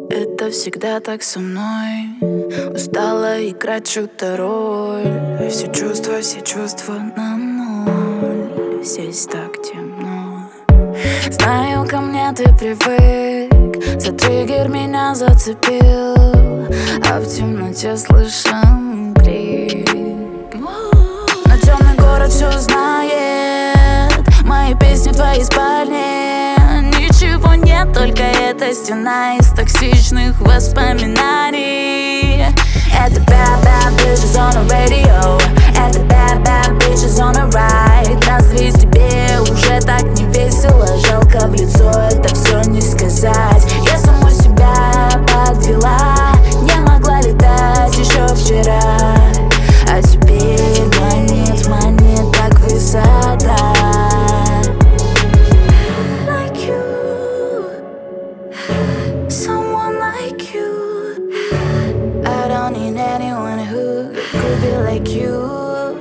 Это всегда так со мной. Устала играть чью-то роль. Все чувства на ноль. Здесь так темно. Знаю, ко мне ты привык. За триггер меня зацепил, а в темноте слышен крик. Но темный город все знает. Мои песни в твоей спальне. Ничего нет, только эта стена из токсичных воспоминаний. Это bad, bad bitches on the radio. Это bad, bad bitches on the ride. Разве тебе уже так не весело? Жалко в лицо это все не сказать. Я саму себя подвела. Не могла летать еще вчера, а теперь манит так высота. Someone like you. I don't need anyone who could be like you.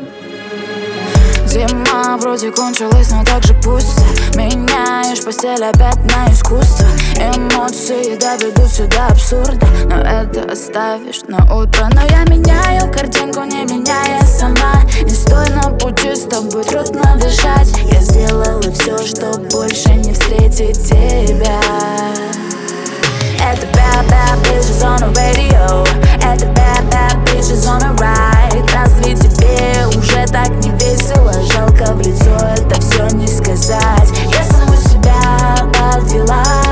Зима вроде кончилась, но так же пусто. Меняешь постель опять на искусство. Эмоции доведут сюда абсурда, но это оставишь на утро. Но я меняю картинку, не меняя сама. Не стой на пути, с тобой трудно дышать. Я сделала все, чтоб больше не встретить тебя. Это bad, bad bitches on the radio. Это bad, bad bitches on the ride. Разве тебе уже так не весело? Жалко в лицо это все не сказать. Я саму себя подвела.